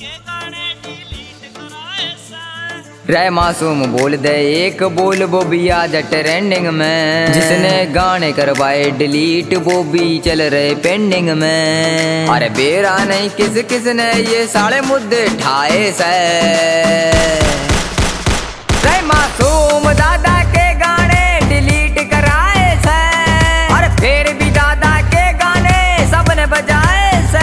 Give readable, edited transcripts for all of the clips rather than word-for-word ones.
रे मासूम बोल दे एक बोल वो भी आज ट्रेंडिंग में, जिसने गाने करवाए डिलीट वो भी चल रहे पेंडिंग में। अरे बेरा नहीं किस किसने ये सारे मुद्दे ठाए से। रे मासूम दादा के गाने डिलीट कराए से, और फिर भी दादा के गाने सबने बजाए से।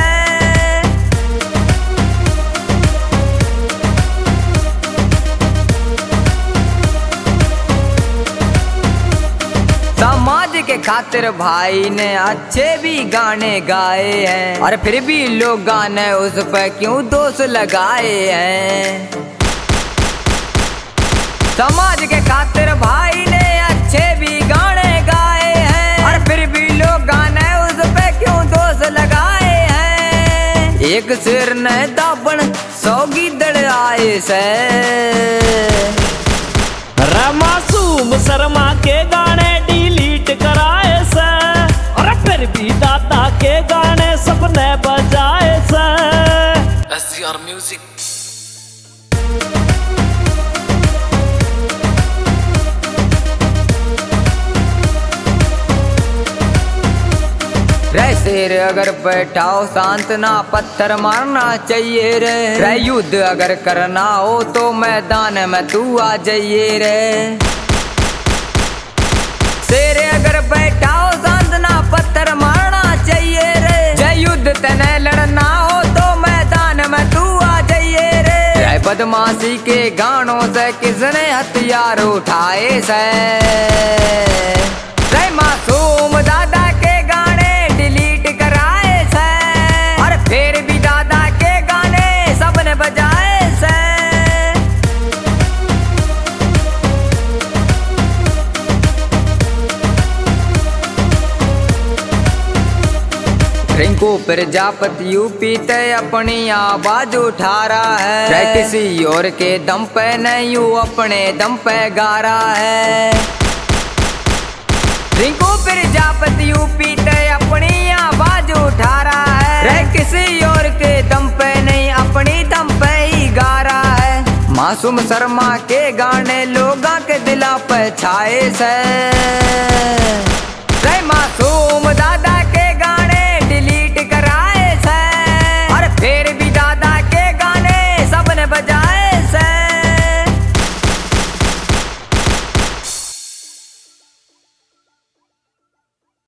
समाज के खातिर भाई ने अच्छे भी गाने गाए हैं, और फिर भी लोग गाने उस पर क्यों दोष लगाए हैं। समाज के खातिर भाई ने अच्छे भी गाने गाए हैं, और फिर भी लोग गाने उस पे क्यों दोष लगाए हैं। एक सिर ने दाबन 100 गिद्दड़ आए से। मासूम शर्मा के गाने डिलीट कराए से, और फिर भी दादा के गाने सबने बजाए से। SCR music. रे शेर अगर बैठाओ शांत ना पत्थर मारना चाहिए रे। रे युद्ध अगर करना हो तो मैदान में तू आ जाइए रे। शेर अगर बैठाओ शांत ना पत्थर मारना चाहिए रे। जय युद्ध तने लड़ना हो तो मैदान में तू आ जाइए रे। रे बदमाशी के गानों से किसने हथियार उठाए से। रे मासूम दादा के गाने डिलीट कराए से, और फिर भी दादा के गाने सबने बजाए से। रिंकू प्रजापति यूपी ते अपनी आवाज उठा रहा है। रे किसी और के दम पे नहीं यू अपने दम पे गा रहा है। रिंकू प्रजापति यूपी ते अपनी आवाज उठा रहा है। रे किसी और के दम पे नहीं अपनी दम पे ही गा रहा है। मासूम शर्मा के गाने लोगों के दिला पे छाए से।